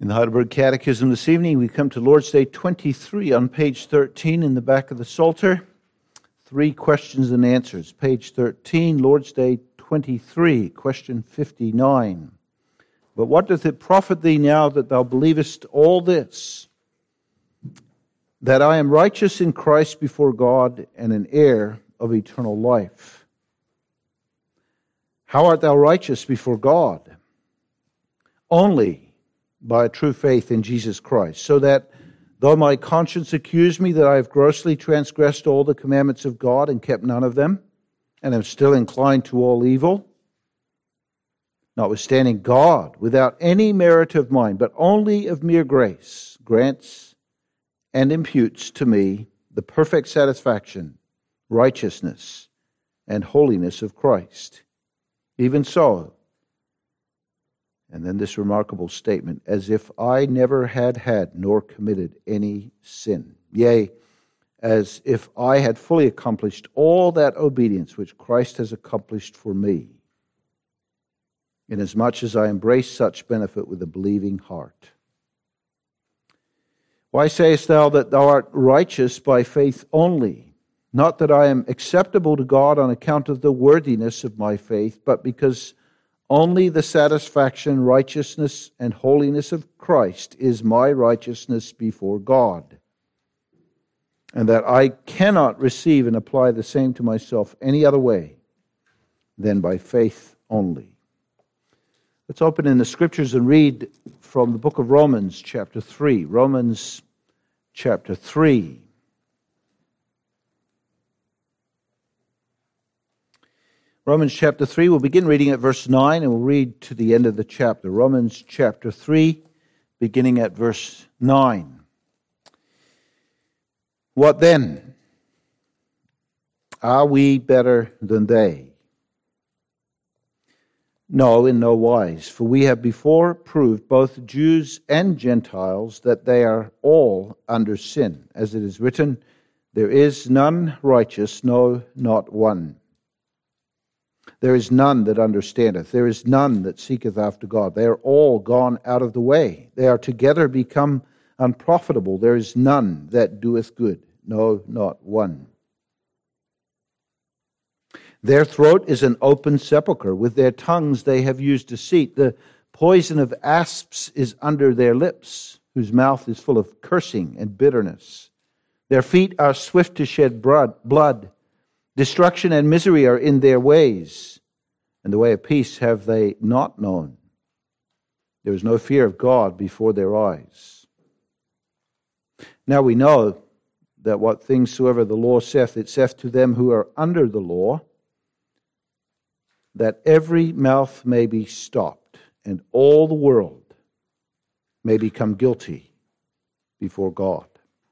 In the Heidelberg Catechism this evening, we come to Lord's Day 23 on page 13 in the back of the Psalter. 3 questions and answers. Page 13, Lord's Day 23, question 59. But what doth it profit thee now that thou believest all this? That I am righteous in Christ before God and an heir of eternal life. How art thou righteous before God? Only by a true faith in Jesus Christ, so that though my conscience accuse me that I have grossly transgressed all the commandments of God and kept none of them, and am still inclined to all evil, notwithstanding God, without any merit of mine, but only of mere grace, grants and imputes to me the perfect satisfaction, righteousness, and holiness of Christ. Even so, and then this remarkable statement, as if I never had nor committed any sin. Yea, as if I had fully accomplished all that obedience which Christ has accomplished for me, inasmuch as I embrace such benefit with a believing heart. Why sayest thou that thou art righteous by faith only? Not that I am acceptable to God on account of the worthiness of my faith, but because only the satisfaction, righteousness, and holiness of Christ is my righteousness before God, and that I cannot receive and apply the same to myself any other way than by faith only. Let's open in the Scriptures and read from the book of Romans, chapter 3. Romans, chapter 3. Romans chapter 3, we'll begin reading at verse 9 and we'll read to the end of the chapter. Romans chapter 3, beginning at verse 9. What then? Are we better than they? No, in no wise. For we have before proved, both Jews and Gentiles, that they are all under sin. As it is written, there is none righteous, no, not one. There is none that understandeth. There is none that seeketh after God. They are all gone out of the way. They are together become unprofitable. There is none that doeth good. No, not one. Their throat is an open sepulchre. With their tongues they have used deceit. The poison of asps is under their lips, whose mouth is full of cursing and bitterness. Their feet are swift to shed blood. Destruction and misery are in their ways, and the way of peace have they not known. There is no fear of God before their eyes. Now we know that what things soever the law saith, it saith to them who are under the law, that every mouth may be stopped, and all the world may become guilty before God.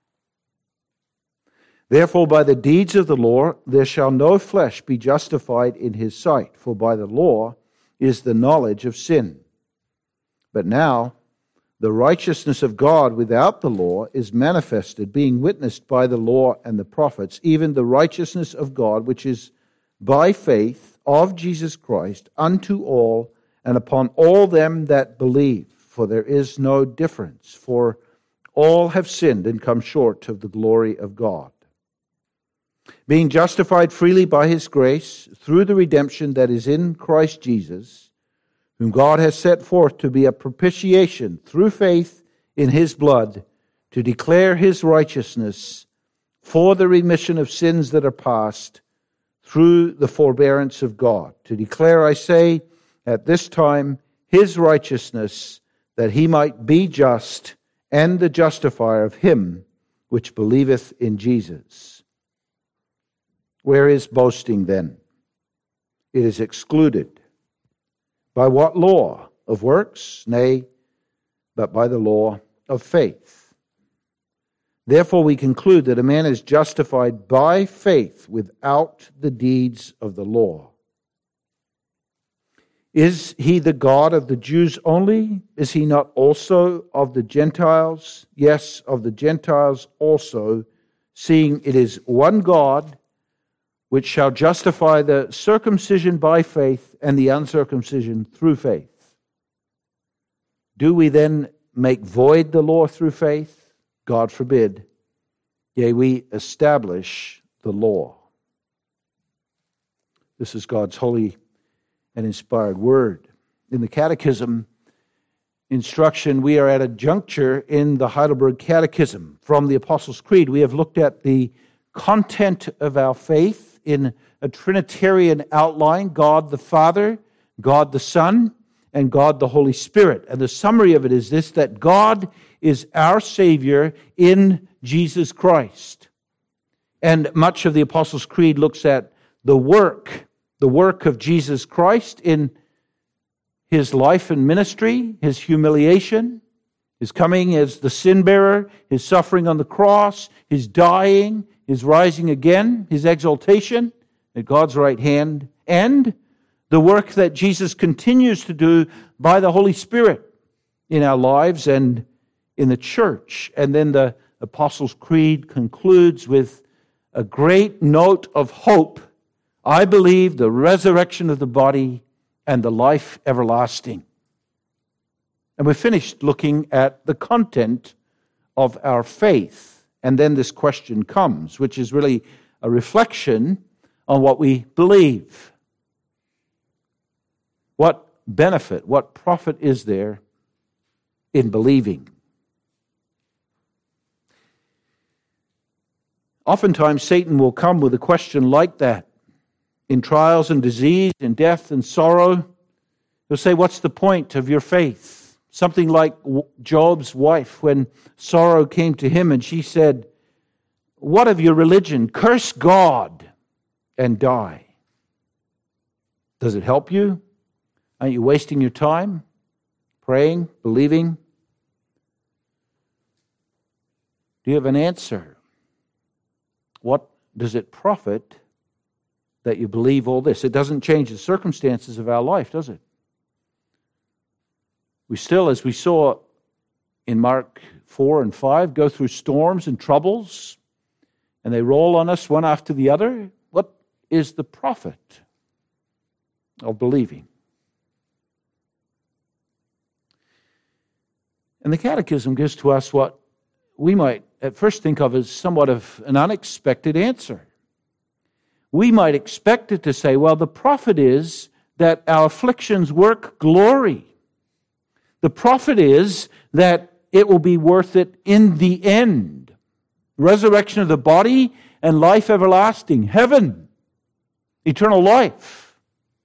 Therefore, by the deeds of the law, there shall no flesh be justified in his sight, for by the law is the knowledge of sin. But now, the righteousness of God without the law is manifested, being witnessed by the law and the prophets, even the righteousness of God, which is by faith of Jesus Christ unto all and upon all them that believe. For there is no difference, for all have sinned and come short of the glory of God. Being justified freely by his grace, through the redemption that is in Christ Jesus, whom God has set forth to be a propitiation through faith in his blood, to declare his righteousness for the remission of sins that are past, through the forbearance of God. To declare, I say, at this time, his righteousness, that he might be just and the justifier of him which believeth in Jesus. Where is boasting then? It is excluded. By what law? Of works? Nay, but by the law of faith. Therefore we conclude that a man is justified by faith without the deeds of the law. Is he the God of the Jews only? Is he not also of the Gentiles? Yes, of the Gentiles also, seeing it is one God, which shall justify the circumcision by faith and the uncircumcision through faith. Do we then make void the law through faith? God forbid. Yea, we establish the law. This is God's holy and inspired word. In the Catechism instruction, we are at a juncture in the Heidelberg Catechism. From the Apostles' Creed, we have looked at the content of our faith in a Trinitarian outline: God the Father, God the Son, and God the Holy Spirit. And the summary of it is this: that God is our Savior in Jesus Christ. And much of the Apostles' Creed looks at the work of Jesus Christ in His life and ministry, His humiliation, His coming as the sin-bearer, His suffering on the cross, His dying, His rising again, His exaltation at God's right hand, and the work that Jesus continues to do by the Holy Spirit in our lives and in the church. And then the Apostles' Creed concludes with a great note of hope: I believe the resurrection of the body and the life everlasting. And we finished looking at the content of our faith. And then this question comes, which is really a reflection on what we believe. What benefit, what profit is there in believing? Oftentimes Satan will come with a question like that. In trials and disease, in death and sorrow, he'll say, what's the point of your faith? Something like Job's wife, when sorrow came to him and she said, what of your religion? Curse God and die. Does it help you? Aren't you wasting your time praying, believing? Do you have an answer? What does it profit that you believe all this? It doesn't change the circumstances of our life, does it? We still, as we saw in Mark 4 and 5, go through storms and troubles, and they roll on us one after the other. What is the profit of believing? And the Catechism gives to us what we might at first think of as somewhat of an unexpected answer. We might expect it to say, well, the profit is that our afflictions work glory. The profit is that it will be worth it in the end. Resurrection of the body and life everlasting. Heaven. Eternal life.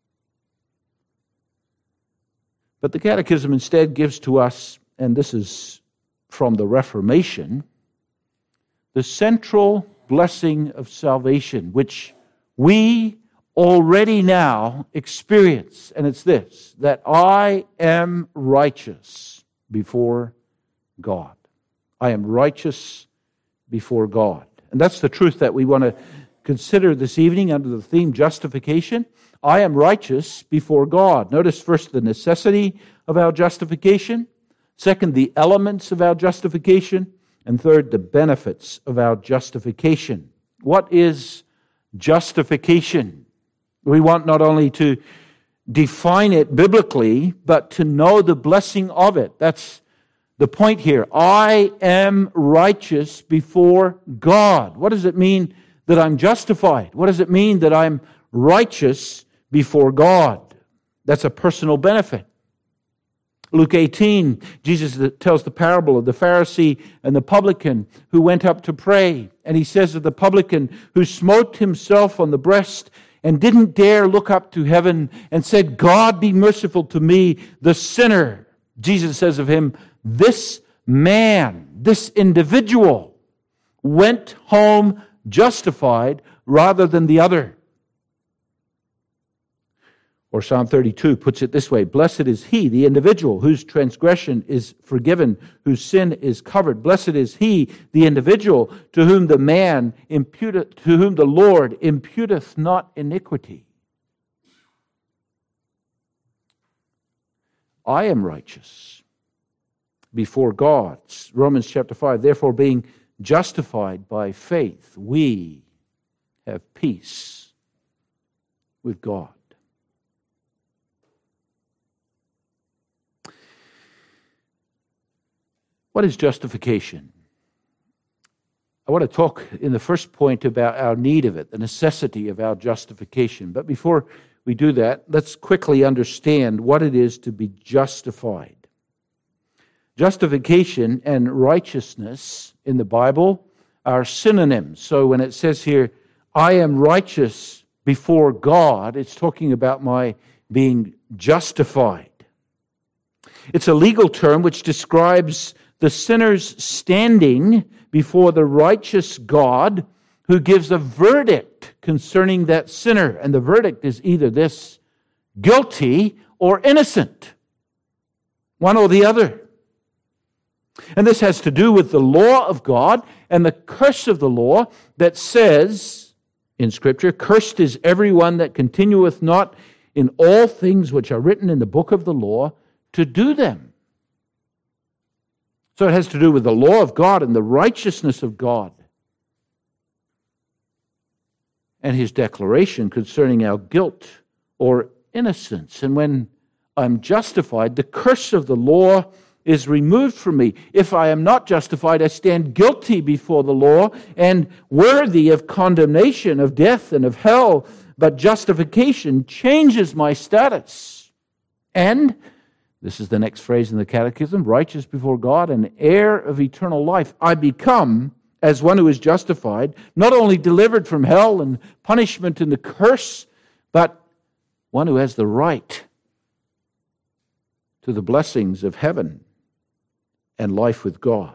But the Catechism instead gives to us, and this is from the Reformation, the central blessing of salvation, which we already now experience. And it's this: that I am righteous before God. I am righteous before God. And that's the truth that we want to consider this evening under the theme justification. I am righteous before God. Notice first the necessity of our justification. Second, the elements of our justification. And third, the benefits of our justification. What is justification? We want not only to define it biblically, but to know the blessing of it. That's the point here. I am righteous before God. What does it mean that I'm justified? What does it mean that I'm righteous before God? That's a personal benefit. Luke 18, Jesus tells the parable of the Pharisee and the publican who went up to pray. And he says of the publican who smote himself on the breast and didn't dare look up to heaven and said, God, be merciful to me, the sinner. Jesus says of him, this man, this individual, went home justified rather than the other. Or Psalm 32 puts it this way: blessed is he, the individual, whose transgression is forgiven, whose sin is covered. Blessed is he, the individual, to whom the Lord imputeth not iniquity. I am righteous before God. Romans chapter 5, therefore being justified by faith, we have peace with God. What is justification? I want to talk in the first point about our need of it, the necessity of our justification. But before we do that, let's quickly understand what it is to be justified. Justification and righteousness in the Bible are synonyms. So when it says here, I am righteous before God, it's talking about my being justified. It's a legal term which describes the sinner's standing before the righteous God who gives a verdict concerning that sinner. And the verdict is either this, guilty or innocent, one or the other. And this has to do with the law of God and the curse of the law that says in Scripture, cursed is everyone that continueth not in all things which are written in the book of the law to do them. So it has to do with the law of God and the righteousness of God and His declaration concerning our guilt or innocence. And when I'm justified, the curse of the law is removed from me. If I am not justified, I stand guilty before the law and worthy of condemnation, of death and of hell. But justification changes my status. And, this is the next phrase in the Catechism, righteous before God and heir of eternal life. I become, as one who is justified, not only delivered from hell and punishment and the curse, but one who has the right to the blessings of heaven and life with God.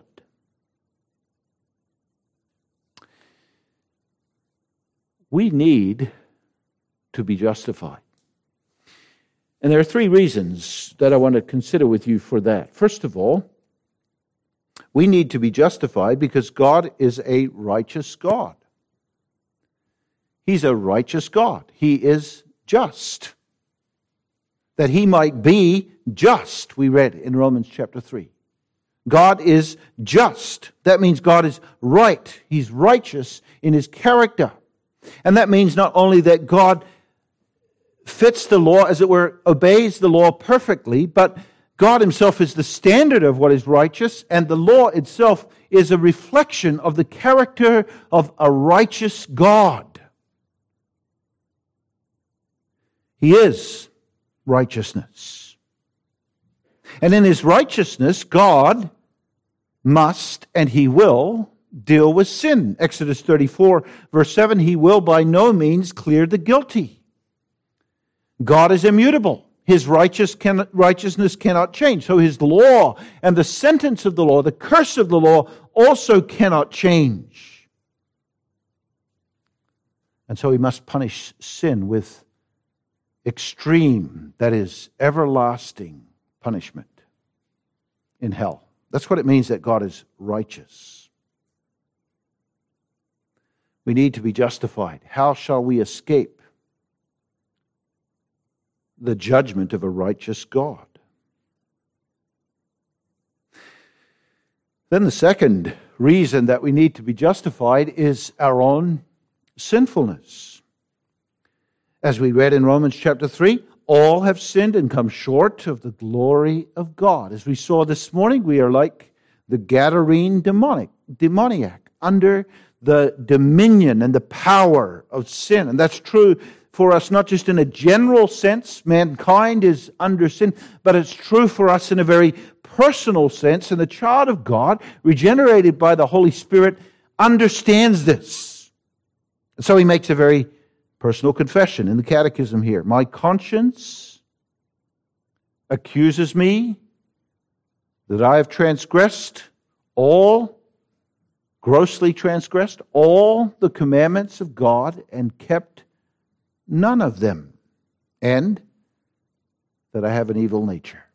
We need to be justified. And there are three reasons that I want to consider with you for that. First of all, we need to be justified because God is a righteous God. He's a righteous God. He is just. That He might be just, we read in Romans chapter 3. God is just. That means God is right. He's righteous in His character. And that means not only that God fits the law, as it were, obeys the law perfectly, but God Himself is the standard of what is righteous, and the law itself is a reflection of the character of a righteous God. He is righteousness. And in His righteousness, God must and He will deal with sin. Exodus 34, verse 7, He will by no means clear the guilty. God is immutable. His righteousness cannot change. So His law and the sentence of the law, the curse of the law, also cannot change. And so He must punish sin with extreme, that is, everlasting punishment in hell. That's what it means that God is righteous. We need to be justified. How shall we escape the judgment of a righteous God? Then the second reason that we need to be justified is our own sinfulness. As we read in Romans chapter 3, all have sinned and come short of the glory of God. As we saw this morning, we are like the Gadarene demoniac under the dominion and the power of sin. And that's true for us not just in a general sense, mankind is under sin, but it's true for us in a very personal sense. And the child of God, regenerated by the Holy Spirit, understands this. And so he makes a very personal confession in the Catechism here. My conscience accuses me that I have grossly transgressed all the commandments of God and kept none of them, and that I have an evil nature.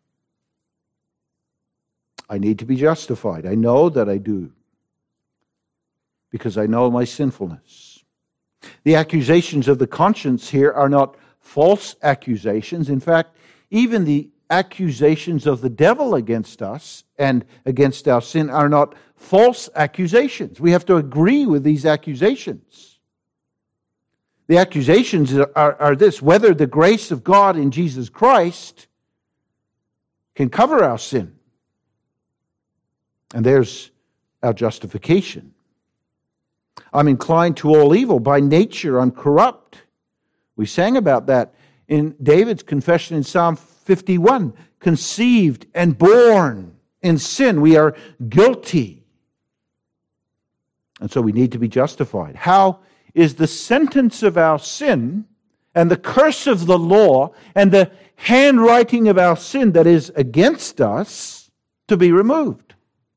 I need to be justified. I know that I do, because I know my sinfulness. The accusations of the conscience here are not false accusations. In fact, even the accusations of the devil against us and against our sin are not false accusations. We have to agree with these accusations. The accusations are this: whether the grace of God in Jesus Christ can cover our sin. And there's our justification. I'm inclined to all evil. By nature, I'm corrupt. We sang about that in David's confession in Psalm 51. Conceived and born in sin. We are guilty. And so we need to be justified. How is the sentence of our sin and the curse of the law and the handwriting of our sin that is against us to be removed?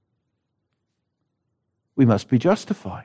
We must be justified.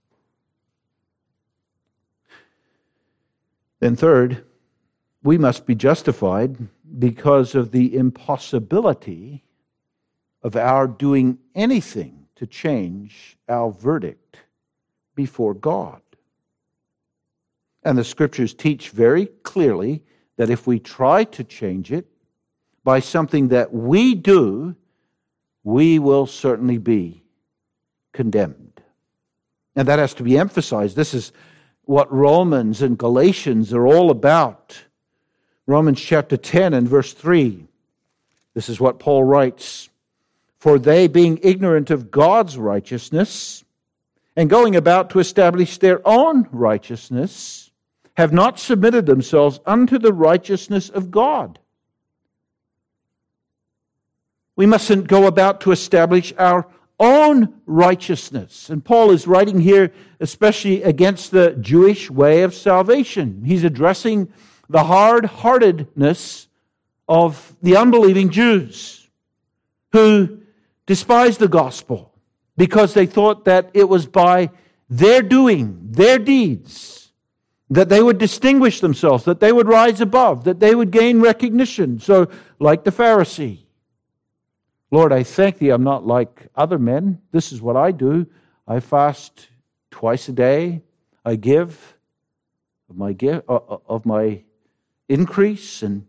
Then third, we must be justified because of the impossibility of our doing anything to change our verdict before God. And the Scriptures teach very clearly that if we try to change it by something that we do, we will certainly be condemned. And that has to be emphasized. This is what Romans and Galatians are all about. Romans chapter 10 and verse 3. This is what Paul writes. For they, being ignorant of God's righteousness, and going about to establish their own righteousness, have not submitted themselves unto the righteousness of God. We mustn't go about to establish our own righteousness. And Paul is writing here especially against the Jewish way of salvation. He's addressing the hard-heartedness of the unbelieving Jews who despised the gospel because they thought that it was by their doing, their deeds, that they would distinguish themselves, that they would rise above, that they would gain recognition. So, like the Pharisee, Lord, I thank Thee I'm not like other men. This is what I do. I fast twice a day. I give of my increase, and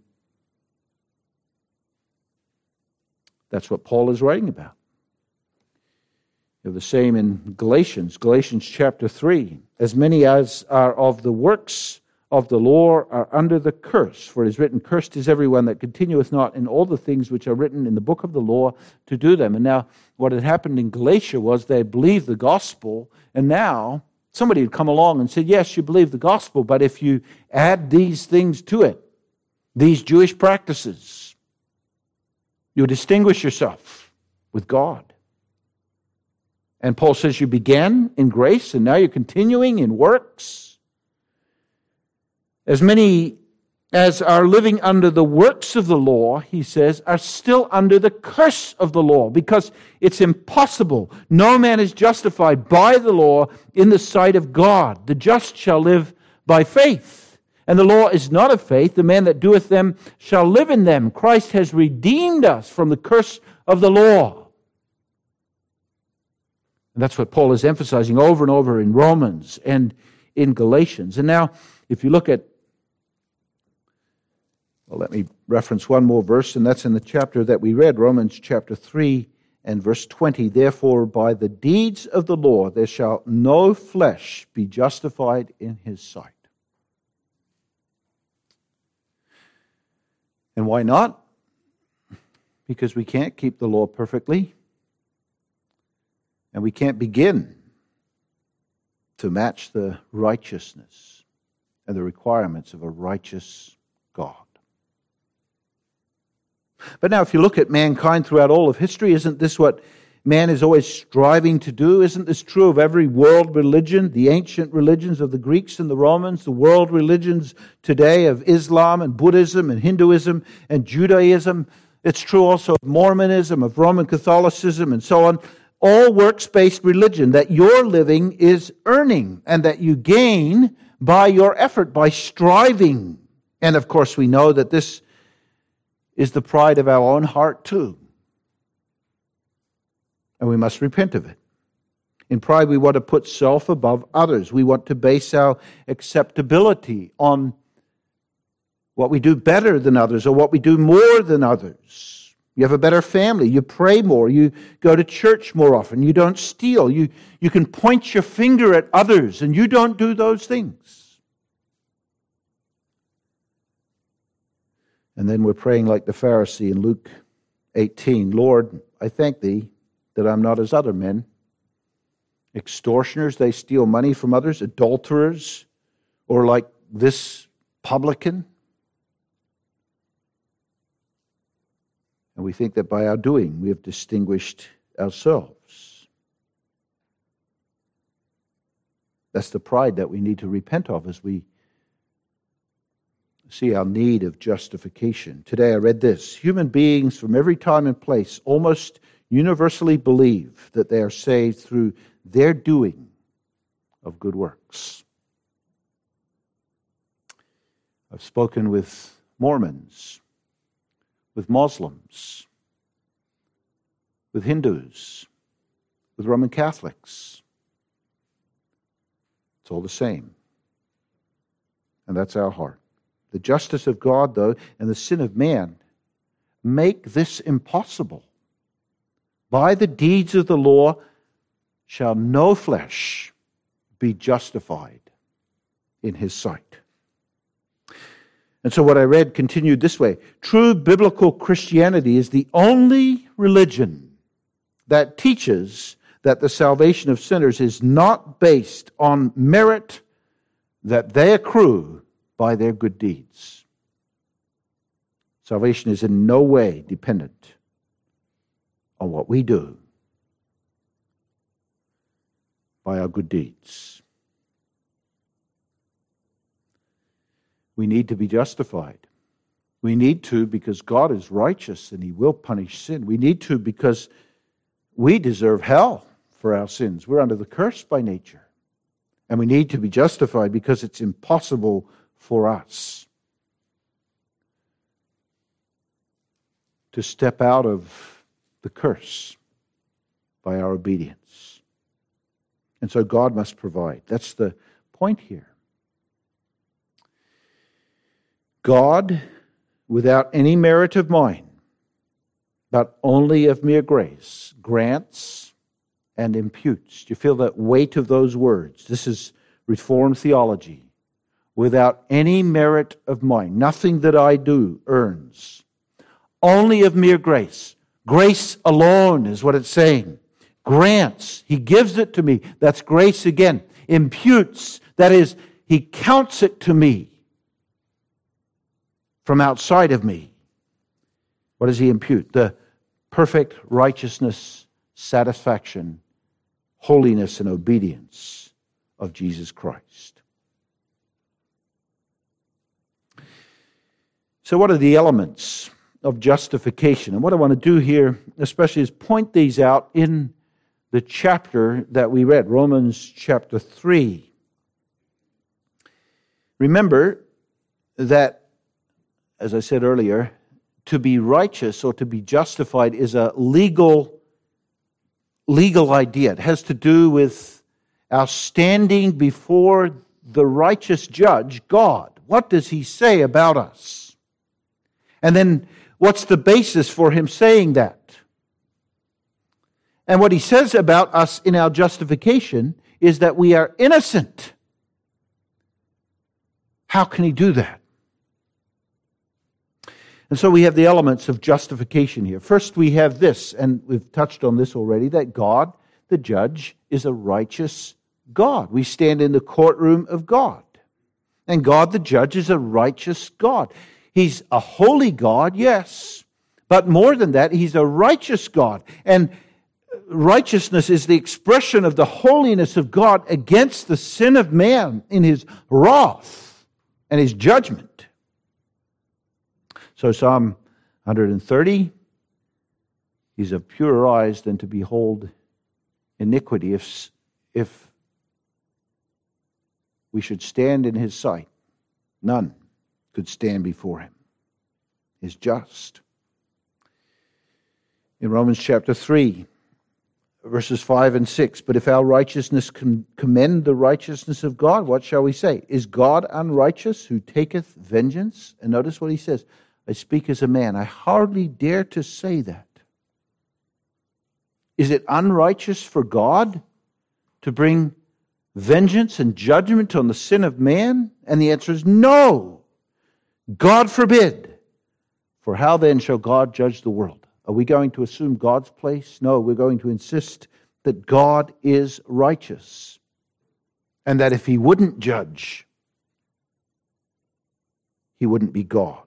that's what Paul is writing about. You have the same in Galatians chapter 3. As many as are of the works of the law are under the curse. For it is written, cursed is everyone that continueth not in all the things which are written in the book of the law to do them. And now what had happened in Galatia was they believed the gospel, and now somebody had come along and said, yes, you believe the gospel, but if you add these things to it, these Jewish practices, you'll distinguish yourself with God. And Paul says you began in grace and now you're continuing in works. As many as are living under the works of the law, he says, are still under the curse of the law because it's impossible. No man is justified by the law in the sight of God. The just shall live by faith. And the law is not of faith. The man that doeth them shall live in them. Christ has redeemed us from the curse of the law. And that's what Paul is emphasizing over and over in Romans and in Galatians. And now, if you look at, well, let me reference one more verse, and that's in the chapter that we read, Romans chapter 3 and verse 20. Therefore, by the deeds of the law, there shall no flesh be justified in his sight. And why not? Because we can't keep the law perfectly. And we can't begin to match the righteousness and the requirements of a righteous God. But now if you look at mankind throughout all of history, isn't this what man is always striving to do? Isn't this true of every world religion, the ancient religions of the Greeks and the Romans, the world religions today of Islam and Buddhism and Hinduism and Judaism? It's true also of Mormonism, of Roman Catholicism and so on. All works-based religion that your living is earning and that you gain by your effort, by striving. And of course we know that this is the pride of our own heart too. And we must repent of it. In pride we want to put self above others. We want to base our acceptability on what we do better than others or what we do more than others. You have a better family. You pray more. You go to church more often. You don't steal. You can point your finger at others, and you don't do those things. And then we're praying like the Pharisee in Luke 18. Lord, I thank Thee that I'm not as other men. Extortioners, they steal money from others. Adulterers, or like this publican. And we think that by our doing, we have distinguished ourselves. That's the pride that we need to repent of as we see our need of justification. Today I read this: human beings from every time and place almost universally believe that they are saved through their doing of good works. I've spoken with Mormons, with Muslims, with Hindus, with Roman Catholics. It's all the same. And that's our heart. The justice of God, though, and the sin of man make this impossible. By the deeds of the law shall no flesh be justified in his sight. And so what I read continued this way: true biblical Christianity is the only religion that teaches that the salvation of sinners is not based on merit that they accrue by their good deeds. Salvation is in no way dependent on what we do by our good deeds. We need to be justified. We need to because God is righteous and He will punish sin. We need to because we deserve hell for our sins. We're under the curse by nature. And we need to be justified because it's impossible for us to step out of the curse by our obedience. And so God must provide. That's the point here. God, without any merit of mine, but only of mere grace, grants and imputes. Do you feel that weight of those words? This is Reformed theology. Without any merit of mine, nothing that I do earns. Only of mere grace. Grace alone is what it's saying. Grants. He gives it to me. That's grace again. Imputes. That is, He counts it to me from outside of me. What does He impute? The perfect righteousness, satisfaction, holiness, and obedience of Jesus Christ. So what are the elements of justification? And what I want to do here, especially, is point these out in the chapter that we read, Romans chapter 3. Remember that, as I said earlier, to be righteous or to be justified is a legal idea. It has to do with our standing before the righteous judge, God. What does He say about us? And then what's the basis for Him saying that? And what He says about us in our justification is that we are innocent. How can He do that? And so we have the elements of justification here. First, we have this, and we've touched on this already, that God, the judge, is a righteous God. We stand in the courtroom of God. And God, the judge, is a righteous God. He's a holy God, yes. But more than that, He's a righteous God. And righteousness is the expression of the holiness of God against the sin of man in His wrath and His judgment. So Psalm 130, He's of purer eyes than to behold iniquity. If we should stand in His sight, none could stand before Him. He's just. In Romans chapter 3, verses 5 and 6, but if our righteousness commend the righteousness of God, what shall we say? Is God unrighteous who taketh vengeance? And notice what he says. I speak as a man. I hardly dare to say that. Is it unrighteous for God to bring vengeance and judgment on the sin of man? And the answer is no. God forbid. For how then shall God judge the world? Are we going to assume God's place? No, we're going to insist that God is righteous and that if he wouldn't judge, he wouldn't be God.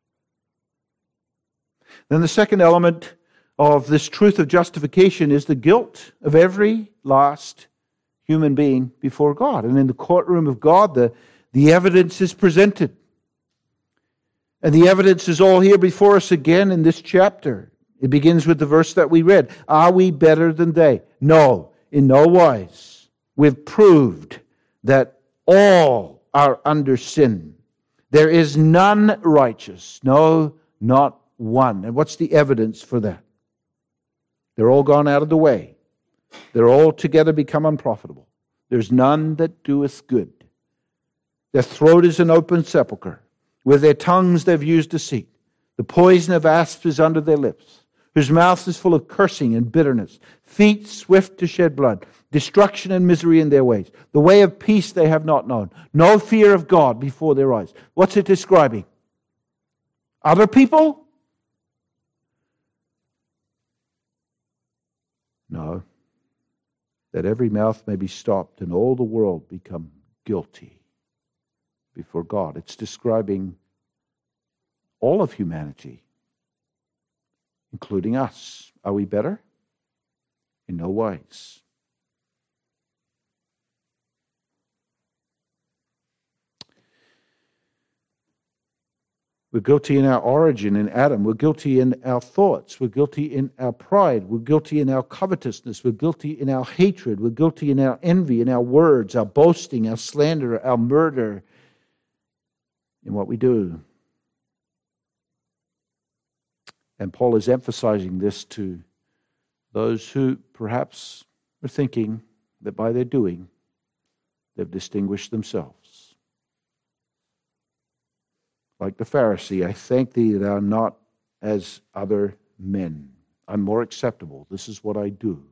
Then the second element of this truth of justification is the guilt of every last human being before God. And in the courtroom of God, the evidence is presented. And the evidence is all here before us again in this chapter. It begins with the verse that we read. Are we better than they? No, in no wise. We've proved that all are under sin. There is none righteous. No, not one. And what's the evidence for that? They're all gone out of the way. They're all together become unprofitable. There's none that doeth good. Their throat is an open sepulchre. With their tongues they've used deceit. The poison of asps is under their lips, whose mouth is full of cursing and bitterness, feet swift to shed blood, destruction and misery in their ways. The way of peace they have not known. No fear of God before their eyes. What's it describing? Other people? No. That every mouth may be stopped and all the world become guilty before God. It's describing all of humanity, including us. Are we better? In no wise. We're guilty in our origin in Adam. We're guilty in our thoughts. We're guilty in our pride. We're guilty in our covetousness. We're guilty in our hatred. We're guilty in our envy, in our words, our boasting, our slander, our murder, in what we do. And Paul is emphasizing this to those who perhaps are thinking that by their doing, they've distinguished themselves. Like the Pharisee, I thank thee that I'm not as other men. I'm more acceptable. This is what I do.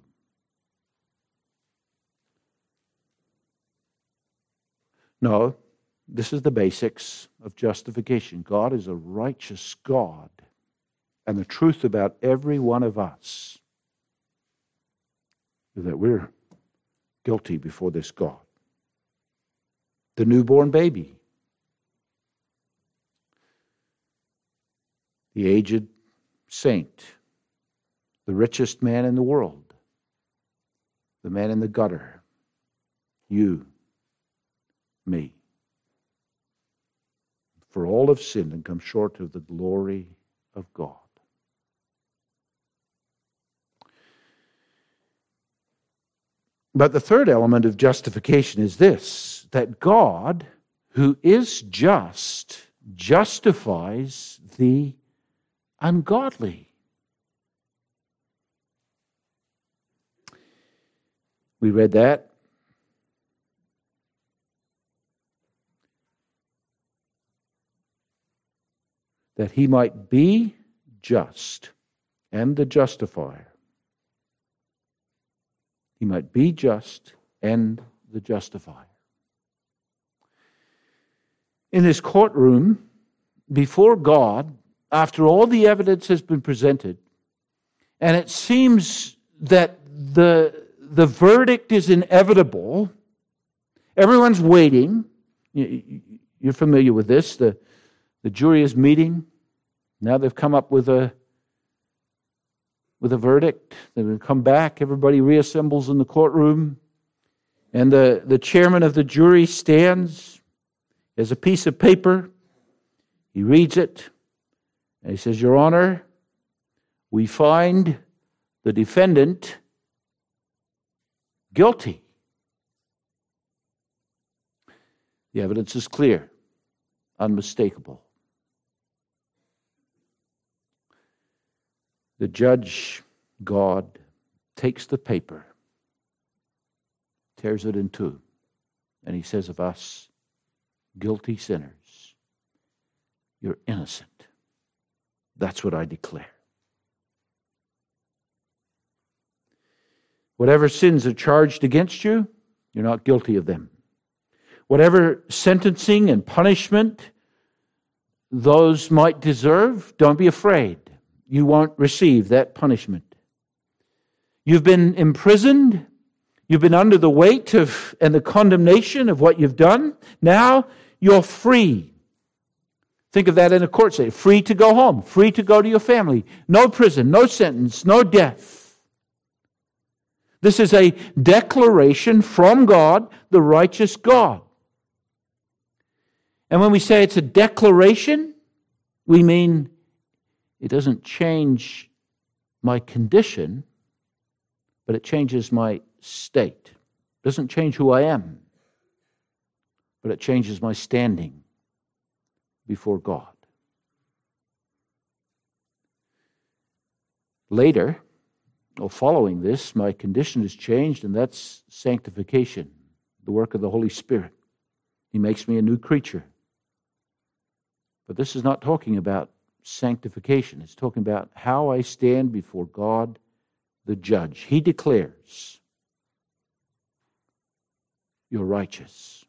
No, this is the basics of justification. God is a righteous God. And the truth about every one of us is that we're guilty before this God. The newborn baby. The aged saint, the richest man in the world, the man in the gutter, you, me. For all have sinned and come short of the glory of God. But the third element of justification is this, that God, who is just, justifies the ungodly. We read that. That he might be just and the justifier. He might be just and the justifier. In his courtroom, before God, after all the evidence has been presented, and it seems that the verdict is inevitable, everyone's waiting. You're familiar with this. The jury is meeting. Now they've come up with a verdict. They're going to come back. Everybody reassembles in the courtroom. And the chairman of the jury stands. He has a piece of paper. He reads it. And he says, Your Honor, we find the defendant guilty. The evidence is clear, unmistakable. The judge, God, takes the paper, tears it in two, and he says of us, guilty sinners, you're innocent. That's what I declare. Whatever sins are charged against you, you're not guilty of them. Whatever sentencing and punishment those might deserve, don't be afraid. you won't receive that punishment. You've been imprisoned. You've been under the weight of and the condemnation of what you've done. Now you're free. Think of that in a court setting. Free to go home. Free to go to your family. No prison, no sentence, no death. This is a declaration from God, the righteous God. And when we say it's a declaration, we mean it doesn't change my condition, but it changes my state. It doesn't change who I am, but it changes my standing before God. Later, or following this, my condition is changed, and that's sanctification, the work of the Holy Spirit. He makes me a new creature. But this is not talking about sanctification. It's talking about how I stand before God, the judge. He declares, you're righteous.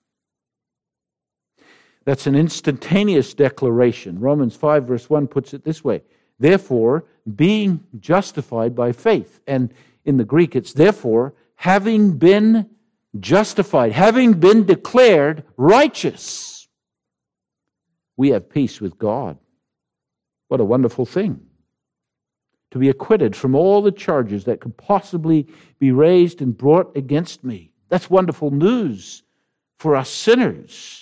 That's an instantaneous declaration. Romans 5 verse 1 puts it this way. Therefore, being justified by faith. And in the Greek, it's therefore, having been justified, having been declared righteous, we have peace with God. What a wonderful thing. To be acquitted from all the charges that could possibly be raised and brought against me. That's wonderful news for us sinners.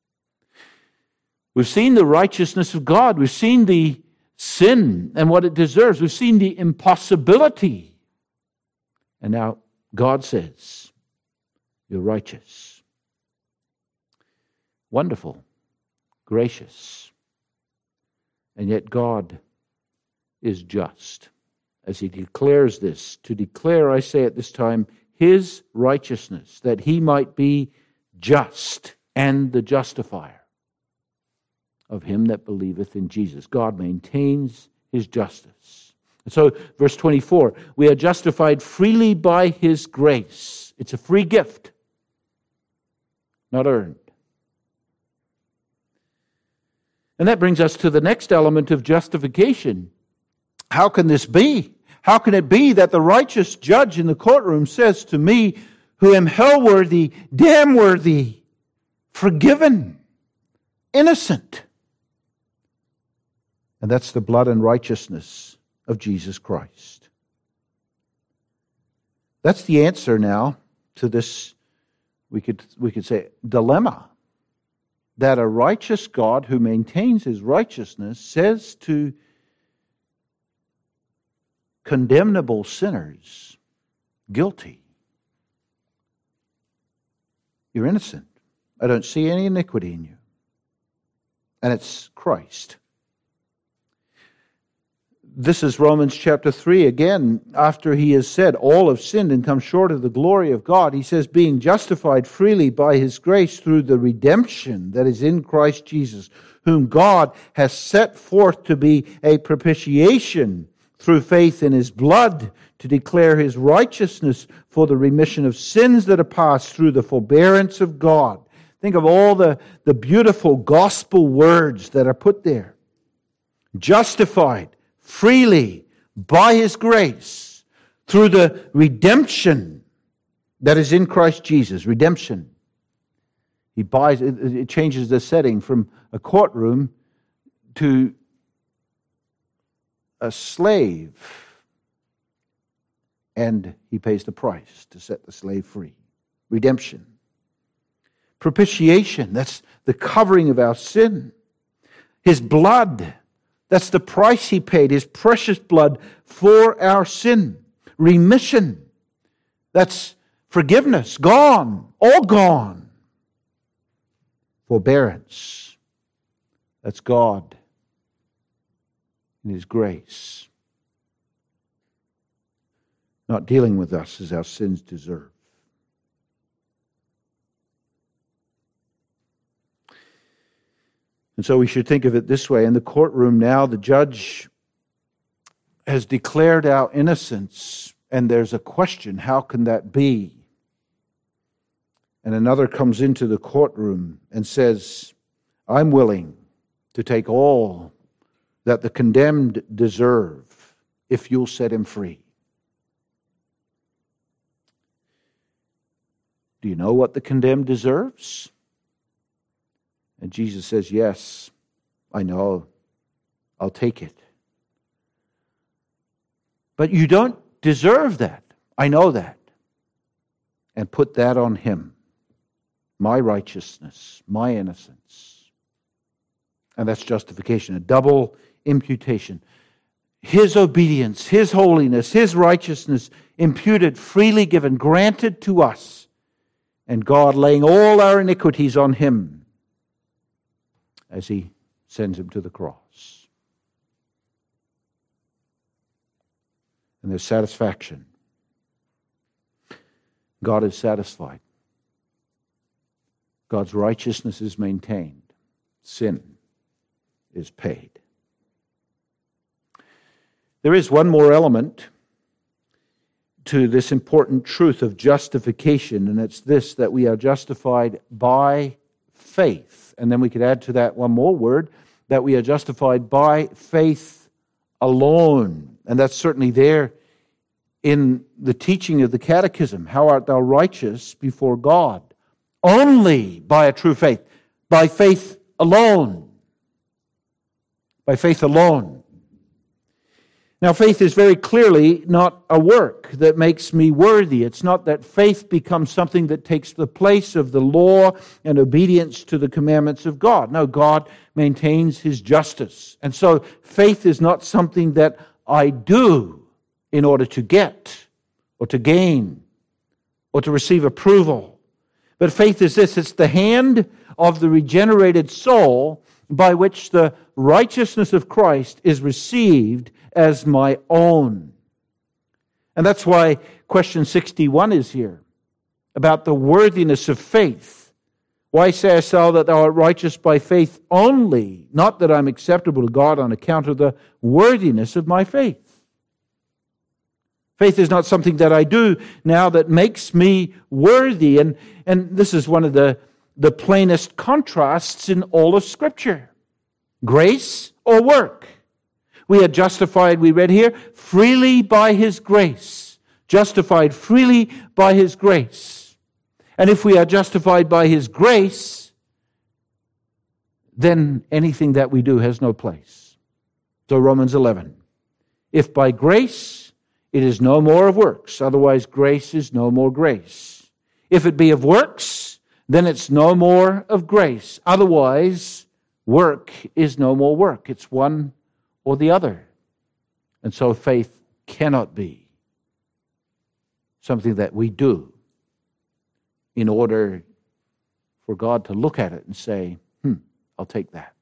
We've seen the righteousness of God. We've seen the sin and what it deserves. We've seen the impossibility. And now God says, you're righteous. Wonderful, gracious. And yet God is just. As he declares this, to declare, I say at this time, his righteousness, that he might be just and the justifier of him that believeth in Jesus. God maintains his justice. And so, verse 24, we are justified freely by his grace. It's a free gift, not earned. And that brings us to the next element of justification. How can this be? How can it be that the righteous judge in the courtroom says to me, who am hell-worthy, damn-worthy, forgiven, innocent? And that's the blood and righteousness of Jesus Christ. That's the answer now to this, we could say, dilemma. That a righteous God who maintains his righteousness says to condemnable sinners, guilty, you're innocent. I don't see any iniquity in you. And it's Christ. This is Romans chapter 3 again, after he has said, all have sinned and come short of the glory of God. He says, being justified freely by his grace through the redemption that is in Christ Jesus, whom God has set forth to be a propitiation through faith in his blood, to declare his righteousness for the remission of sins that are passed through the forbearance of God. Think of all the beautiful gospel words that are put there. Justified freely by his grace through the redemption that is in Christ Jesus. Redemption. He buys it changes the setting from a courtroom to a slave, and he pays the price to set the slave free. Redemption. Propitiation, that's the covering of our sin. His blood, that's the price he paid, his precious blood for our sin. Remission, that's forgiveness, gone, all gone. Forbearance, that's God in his grace, not dealing with us as our sins deserve. And so we should think of it this way. In the courtroom now, the judge has declared our innocence, and there's a question, how can that be? And another comes into the courtroom and says, I'm willing to take all that the condemned deserve if you'll set him free. Do you know what the condemned deserves? And Jesus says, yes, I know. I'll take it. But you don't deserve that. I know that. And put that on him. My righteousness, my innocence. And that's justification, a double imputation. His obedience, his holiness, his righteousness, imputed, freely given, granted to us. And God laying all our iniquities on him as he sends him to the cross. And there's satisfaction. God is satisfied. God's righteousness is maintained. Sin is paid. There is one more element to this important truth of justification, and it's this, that we are justified by faith. And then we could add to that one more word, that we are justified by faith alone. And that's certainly there in the teaching of the Catechism. How art thou righteous before God? Only by a true faith. By faith alone. By faith alone. Now, faith is very clearly not a work that makes me worthy. It's not that faith becomes something that takes the place of the law and obedience to the commandments of God. No, God maintains his justice. And so faith is not something that I do in order to get or to gain or to receive approval. But faith is this, it's the hand of the regenerated soul by which the righteousness of Christ is received as my own. And that's why question 61 is here, about the worthiness of faith. Why sayest thou that thou art righteous by faith only, not that I'm acceptable to God on account of the worthiness of my faith? Faith is not something that I do now that makes me worthy. And this is one of the plainest contrasts in all of Scripture. Grace or work? We are justified, we read here, freely by his grace. Justified freely by his grace. And if we are justified by his grace, then anything that we do has no place. So Romans 11. If by grace, it is no more of works. Otherwise, grace is no more grace. If it be of works, then it's no more of grace. Otherwise, work is no more work. It's one or the other. And so faith cannot be something that we do in order for God to look at it and say, I'll take that.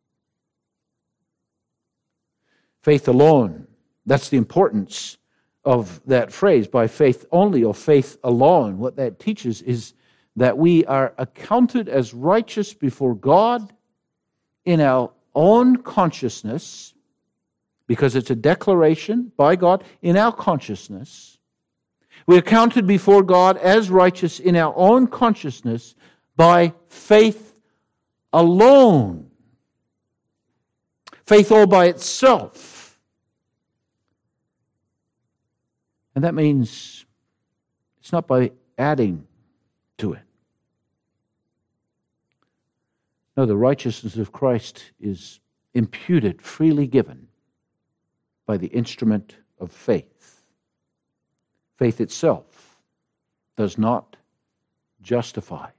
Faith alone, that's the importance of that phrase, by faith only or faith alone. What that teaches is that we are accounted as righteous before God in our own consciousness, because it's a declaration by God in our consciousness. We are counted before God as righteous in our own consciousness by faith alone. Faith all by itself. And that means it's not by adding to it. No, the righteousness of Christ is imputed, freely given by the instrument of faith. Faith itself does not justify.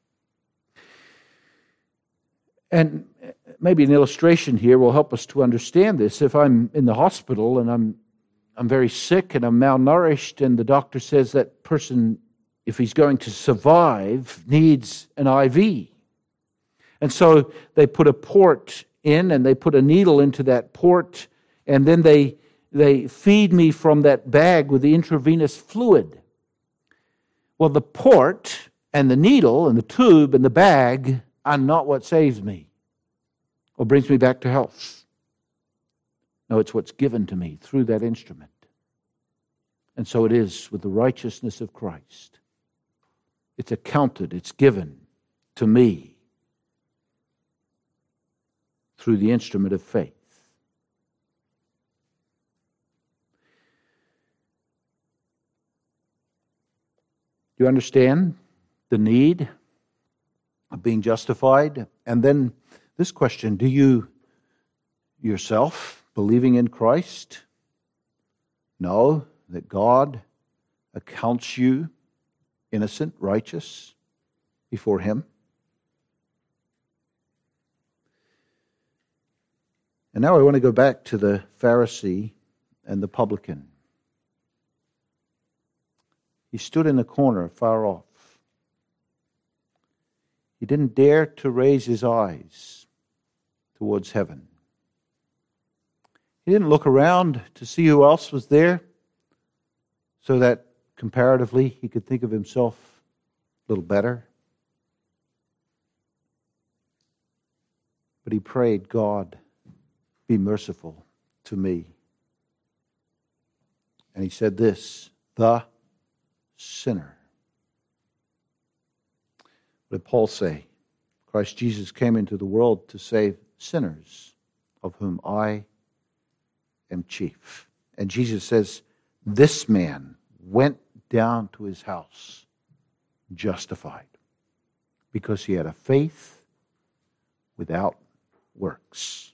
And maybe an illustration here will help us to understand this. If I'm in the hospital and I'm very sick and I'm malnourished, and the doctor says that person, if he's going to survive, needs an IV. And so they put a port in and they put a needle into that port, and then they feed me from that bag with the intravenous fluid. Well, the port and the needle and the tube and the bag are not what saves me or brings me back to health. No, it's what's given to me through that instrument. And so it is with the righteousness of Christ. It's accounted, it's given to me through the instrument of faith. Do you understand the need of being justified? And then this question, do you yourself, believing in Christ, know that God accounts you innocent, righteous before Him? And now I want to go back to the Pharisee and the publican. He stood in the corner far off. He didn't dare to raise his eyes towards heaven. He didn't look around to see who else was there so that comparatively he could think of himself a little better. But he prayed, God, be merciful to me. And he said this, the sinner. What did Paul say? Christ Jesus came into the world to save sinners, of whom I am chief. And Jesus says, this man went down to his house justified because he had a faith without works.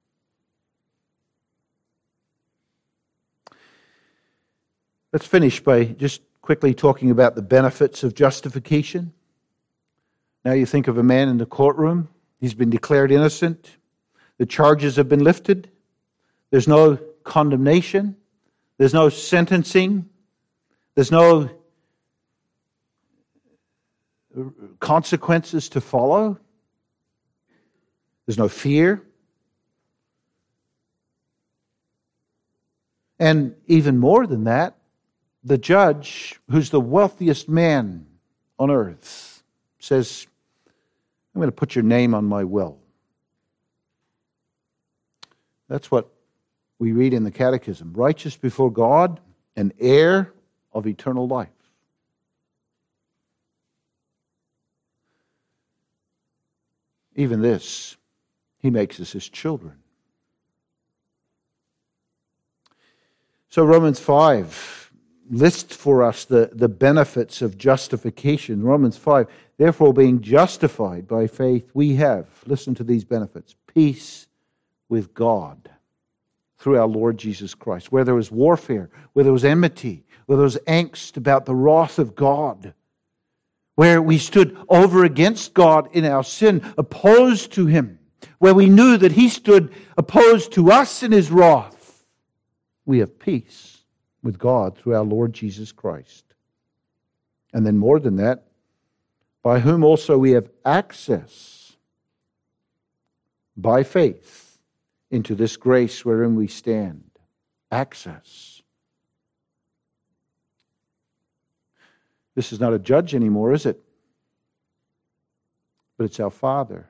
Let's finish by just quickly talking about the benefits of justification. Now you think of a man in the courtroom. He's been declared innocent. The charges have been lifted. There's no condemnation. There's no sentencing. There's no consequences to follow. There's no fear. And even more than that, the judge, who's the wealthiest man on earth, says, I'm going to put your name on my will. That's what we read in the Catechism. Righteous before God, an heir of eternal life. Even this, He makes us His children. So Romans 5 lists for us the benefits of justification. Romans 5, therefore being justified by faith, we have, listen to these benefits, peace with God through our Lord Jesus Christ. Where there was warfare, where there was enmity, where there was angst about the wrath of God, where we stood over against God in our sin, opposed to Him, where we knew that He stood opposed to us in His wrath, we have peace with God through our Lord Jesus Christ. And then more than that, by whom also we have access by faith into this grace wherein we stand. Access. This is not a judge anymore, is it? But it's our Father.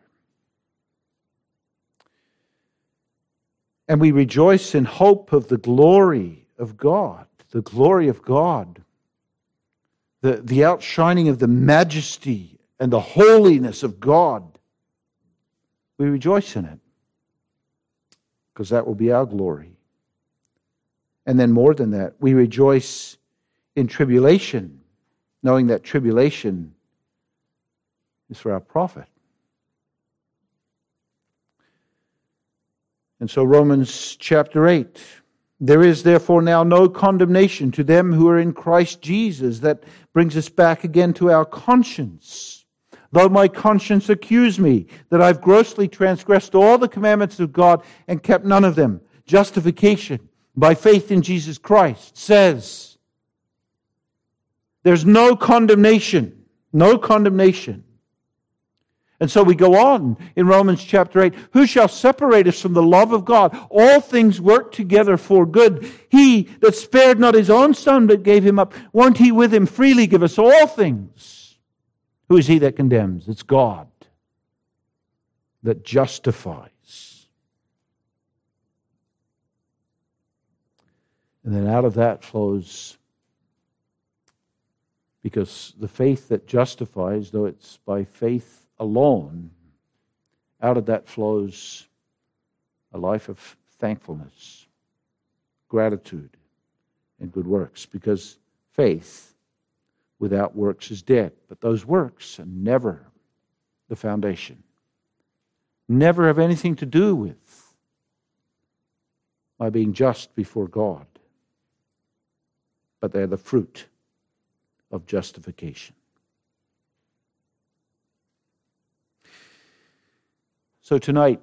And we rejoice in hope of the glory of God, the glory of God, the outshining of the majesty and the holiness of God. We rejoice in it because that will be our glory. And then more than that, we rejoice in tribulation, knowing that tribulation is for our profit. And so Romans chapter 8, there is therefore now no condemnation to them who are in Christ Jesus. That brings us back again to our conscience. Though my conscience accuse me that I've grossly transgressed all the commandments of God and kept none of them. Justification by faith in Jesus Christ says there's no condemnation. No condemnation. And so we go on in Romans chapter 8. Who shall separate us from the love of God? All things work together for good. He that spared not His own Son but gave Him up, won't He with Him freely give us all things? Who is he that condemns? It's God that justifies. And then out of that flows, because the faith that justifies, though it's by faith alone, out of that flows a life of thankfulness, gratitude, and good works. Because faith without works is dead. But those works are never the foundation. Never have anything to do with my being just before God. But they're the fruit of justification. So tonight,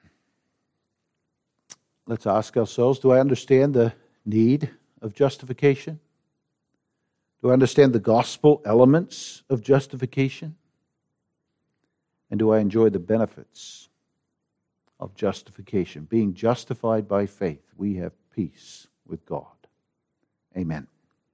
let's ask ourselves, do I understand the need of justification? Do I understand the gospel elements of justification? And do I enjoy the benefits of justification? Being justified by faith, we have peace with God. Amen.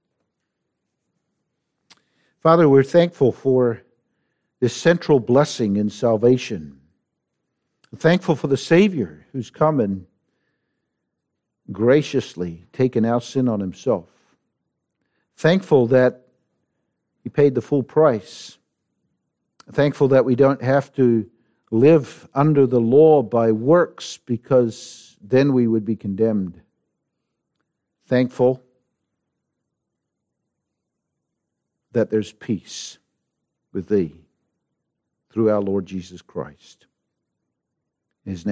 Father, we're thankful for this central blessing in salvation. We're thankful for the Savior who's come and graciously taken our sin on himself. Thankful that he paid the full price. Thankful that we don't have to live under the law by works, because then we would be condemned. Thankful that there's peace with thee through our Lord Jesus Christ. In his name.